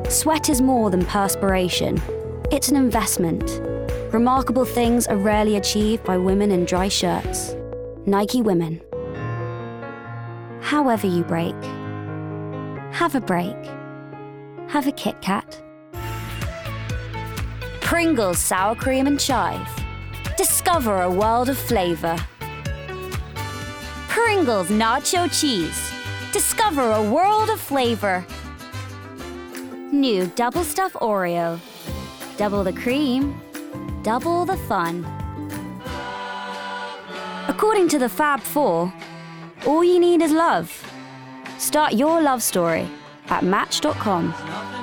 Sweat is more than perspiration. It's an investment. Remarkable things are rarely achieved by women in dry shirts. Nike Women. However you break, have a break. Have a Kit Kat. Pringles Sour Cream and Chive. Discover a world of flavor. Pringles Nacho Cheese. Discover a world of flavor. New Double Stuff Oreo. Double the cream, double the fun. According to the Fab Four, all you need is love. Start your love story at Match.com.